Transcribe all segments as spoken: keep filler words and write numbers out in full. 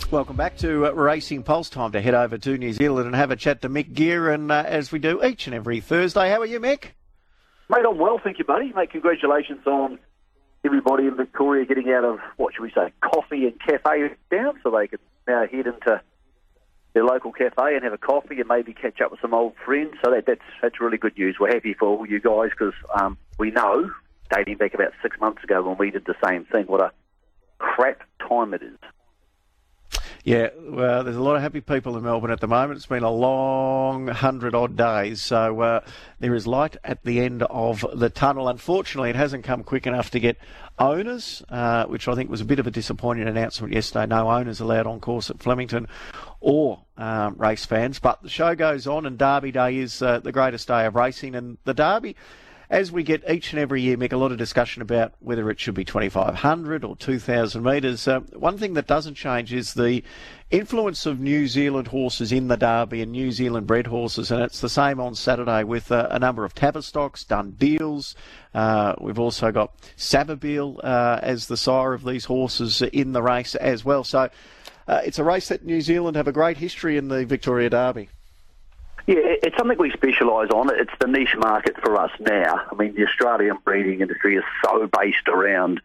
Welcome back to uh, Racing Pulse. Time to head over to New Zealand and have a chat to Mick Gear, and uh, as we do each and every Thursday. How are you, Mick? Mate, I'm well, thank you, buddy. Mate, congratulations on everybody in Victoria getting out of, what should we say, coffee and cafe down, so they can now head into their local cafe and have a coffee and maybe catch up with some old friends. So that, that's that's really good news. We're happy for all you guys because um, we know, dating back about six months ago when we did the same thing, what a crap time it is. Yeah, well, there's a lot of happy people in Melbourne at the moment. It's been a long hundred-odd days, so uh, there is light at the end of the tunnel. Unfortunately, it hasn't come quick enough to get owners, uh, which I think was a bit of a disappointing announcement yesterday. No owners allowed on course at Flemington or um, race fans. But the show goes on, and Derby Day is uh, the greatest day of racing. And the Derby, as we get each and every year, make a lot of discussion about whether it should be twenty-five hundred or two thousand metres. Uh, one thing that doesn't change is the influence of New Zealand horses in the Derby and New Zealand bred horses, and it's the same on Saturday with uh, a number of Tavistocks, done deals. Uh, we've also got Savabeel uh, as the sire of these horses in the race as well. So uh, it's a race that New Zealand have a great history in the Victoria Derby. Yeah, it's something we specialise on. It's the niche market for us now. I mean, the Australian breeding industry is so based around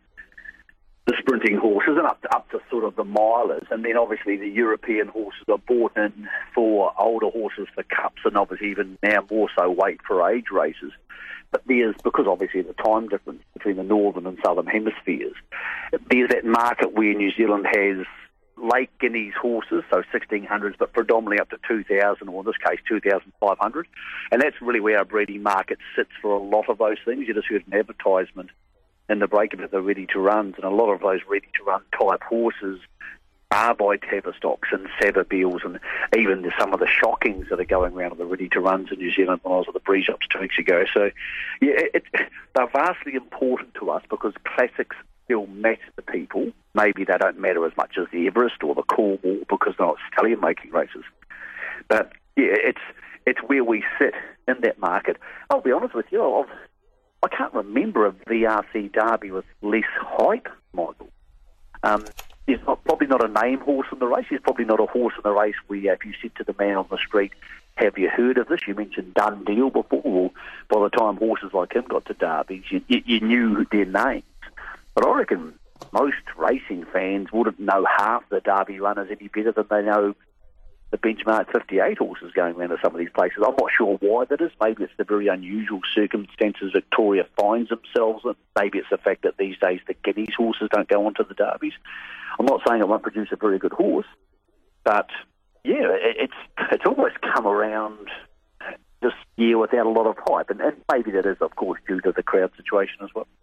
the sprinting horses and up to, up to sort of the milers. And then obviously the European horses are bought in for older horses for cups and obviously even now more so weight for age races. But there's, because obviously the time difference between the northern and southern hemispheres, there's that market where New Zealand has Lake Guineas horses, so sixteen hundreds, but predominantly up to two thousand, or in this case two thousand five hundred. And that's really where our breeding market sits for a lot of those things. You just heard an advertisement in the break about the ready-to-runs, and a lot of those ready-to-run type horses are by Tavistocks and Savabeels, and even some of the shockings that are going around of the ready-to-runs in New Zealand when I was at the breeze ups two weeks ago. So, yeah, it, they're vastly important to us because classics still matter to people. Maybe they don't matter as much as the Everest or the Cornwall because they're not stallion-making races. But, yeah, it's it's where we sit in that market. I'll be honest with you, I've, I can't remember a V R C Derby with less hype, Michael. Um, there's not, probably not a name horse in the race. There's probably not a horse in the race where if you said to the man on the street, have you heard of this? You mentioned Done Deal before. Well, by the time horses like him got to Derbies, you, you, you knew their names. But I reckon most racing fans wouldn't know half the Derby runners any better than they know the benchmark fifty-eight horses going around to some of these places. I'm not sure why that is. Maybe it's the very unusual circumstances Victoria finds themselves in. Maybe it's the fact that these days the Guineas horses don't go onto the Derbies. I'm not saying it won't produce a very good horse, but yeah, it's it's almost come around this year without a lot of hype, and, and maybe that is, of course, due to the crowd situation as well.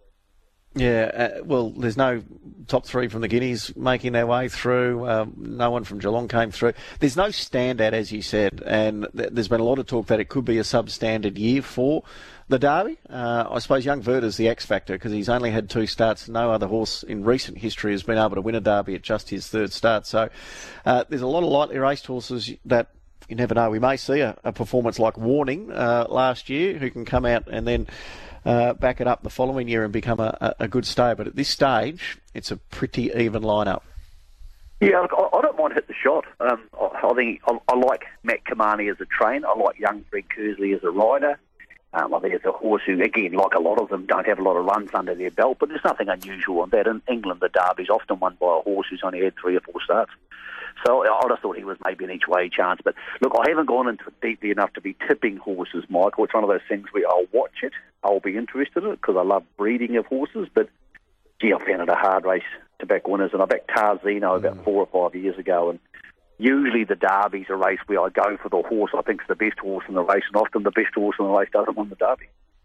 Yeah, uh, well, there's no top three from the Guineas making their way through. Um, no one from Geelong came through. There's no standout, as you said, and th- there's been a lot of talk that it could be a substandard year for the Derby. Uh, I suppose Young Verder's the X factor because he's only had two starts. No other horse in recent history has been able to win a Derby at just his third start. So uh, there's a lot of lightly raced horses that you never know. We may see a, a performance like Warning uh, last year, who can come out and then Uh, back it up the following year and become a, a good stay. But at this stage, it's a pretty even lineup. Yeah, look, I, I don't mind hit the shot. Um, I, I think I, I like Matt Kamani as a trainer. I like young Greg Kersley as a rider. Um, I think it's a horse who, again, like a lot of them, don't have a lot of runs under their belt, but there's nothing unusual on that. In England, the Derby's often won by a horse who's only had three or four starts. So I just thought he was maybe an each-way chance. But look, I haven't gone into it deeply enough to be tipping horses, Michael. It's one of those things where I'll watch it, I'll be interested in it because I love breeding of horses. But, gee, I found it a hard race to back winners. And I backed Tarzino about mm. four or five years ago. And usually the Derby's a race where I go for the horse I think's the best horse in the race. And often the best horse in the race doesn't win the Derby.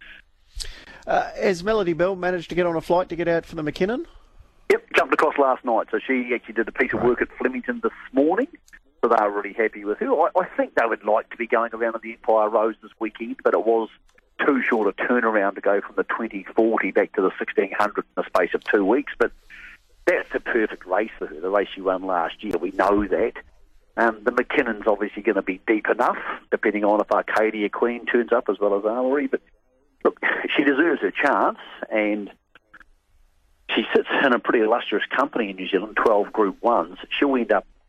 Uh, has Melody Bell managed to get on a flight to get out for the McKinnon? Yep, jumped across last night. So she actually did a piece of work at Flemington this morning. So they were really happy with her. I, I think they would like to be going around on the Empire Rose this weekend, but it was too short a turnaround to go from the twenty forty back to the sixteen hundred in the space of two weeks. But that's a perfect race for her, the race she won last year. We know that. Um, the McKinnon's obviously going to be deep enough, depending on if Arcadia Queen turns up as well as Armory. But look, she deserves her chance, and she sits in a pretty illustrious company in New Zealand, twelve Group Ones. She'll end up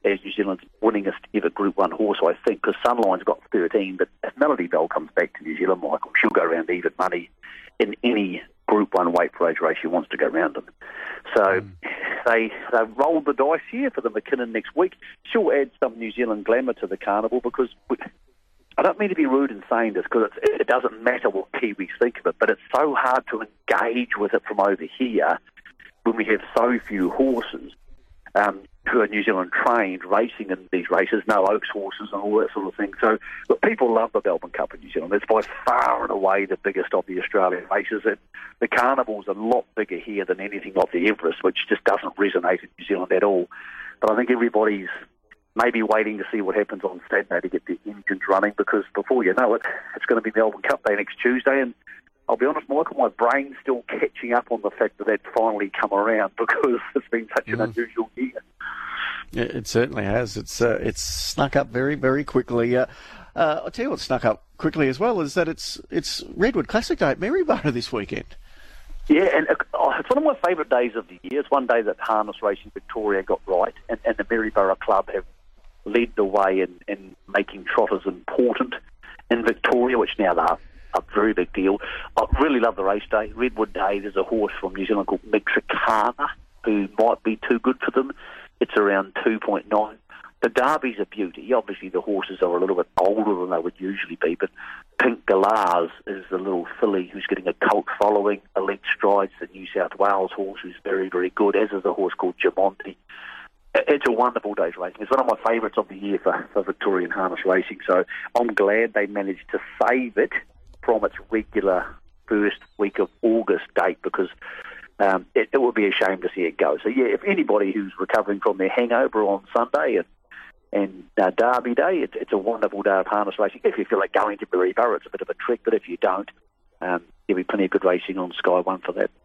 as New Zealand's winningest ever Group one horse, I think, because Sunline's got thirteen, but if Melody Bell comes back to New Zealand, Michael, she'll go around even money in any Group one weight for age race she wants to go round in. So mm. they they rolled the dice here for the McKinnon next week. She'll add some New Zealand glamour to the carnival because we, I don't mean to be rude in saying this because it doesn't matter what Kiwis think of it, but it's so hard to engage with it from over here when we have so few horses um, who are New Zealand trained racing in these races, no Oaks horses and all that sort of thing. So but people love the Melbourne Cup in New Zealand. It's by far and away the biggest of the Australian races. It, the carnival's a lot bigger here than anything like the Everest, which just doesn't resonate in New Zealand at all. But I think everybody's maybe waiting to see what happens on Saturday to get the engines running, because before you know it, it's going to be Melbourne Cup Day next Tuesday. And I'll be honest, Michael, my brain's still catching up on the fact that that's finally come around because it's been such an mm. unusual year. Yeah, it certainly has. It's uh, it's snuck up very, very quickly. Uh, uh, I'll tell you what snuck up quickly as well is that it's it's Redwood Classic Day at Maryborough this weekend. Yeah, and uh, oh, it's one of my favourite days of the year. It's one day that Harness Racing Victoria got right, and, and the Maryborough Club have led the way in, in making trotters important in Victoria, which now they're a very big deal. I really love the race day. Redwood Day, there's a horse from New Zealand called Mexicana who might be too good for them. It's around two point nine. The Derby's a beauty. Obviously, the horses are a little bit older than they would usually be, but Pink Galars is the little filly who's getting a cult following. Elite Strides, the New South Wales horse, who's very, very good, as is a horse called Jamonti. It's a wonderful day's racing. It's one of my favourites of the year for, for Victorian harness racing, so I'm glad they managed to save it from its regular first week of August date, because um, it, it would be a shame to see it go. So, yeah, if anybody who's recovering from their hangover on Sunday and and uh, Derby Day, it's, it's a wonderful day of harness racing. If you feel like going to Maryborough, it's a bit of a trick, but if you don't, um, there'll be plenty of good racing on Sky One for that.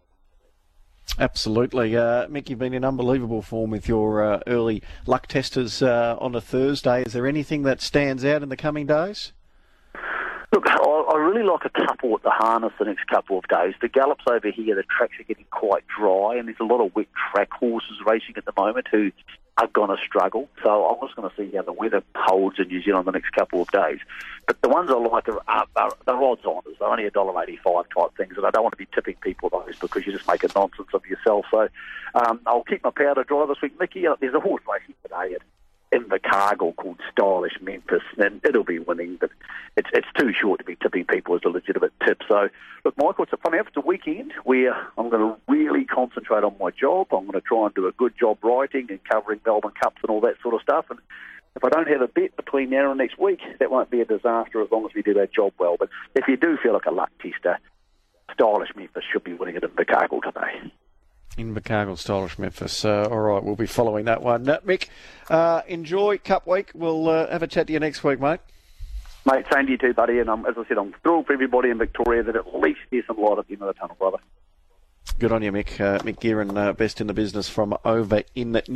Absolutely. Uh, Mick, you've been in unbelievable form with your uh, early luck testers uh, on a Thursday. Is there anything that stands out in the coming days? Look, I, I really like a couple at the harness the next couple of days. The gallops over here, the tracks are getting quite dry, and there's a lot of wet track horses racing at the moment who are going to struggle. So I'm just going to see how the weather holds in New Zealand the next couple of days. But the ones I like are, are, are the odds-oners. They're only one dollar eighty-five type things, and I don't want to be tipping people those because you just make a nonsense of yourself. So um, I'll keep my powder dry this week. Mickey, uh, there's a horse racing today at Invercargill called Stylish Memphis, and it'll be winning, but it's it's too short to be tipping people as a legitimate tip. So, look, Michael, it's a fun it's a weekend where I'm going to really concentrate on my job. I'm going to try and do a good job writing and covering Melbourne Cups and all that sort of stuff. And if I don't have a bet between now and next week, that won't be a disaster as long as we do our job well. But if you do feel like a luck tester, Stylish Memphis should be winning it in Invercargill today. Invercargill, Stylish Memphis. Uh, all right, we'll be following that one. Uh, Mick, uh, enjoy Cup Week. We'll uh, have a chat to you next week, mate. Mate, same to you too, buddy. And um, as I said, I'm thrilled for everybody in Victoria that at least there's some light at the end of the tunnel, brother. Good on you, Mick. Uh, Mick Gearan, uh, best in the business from over in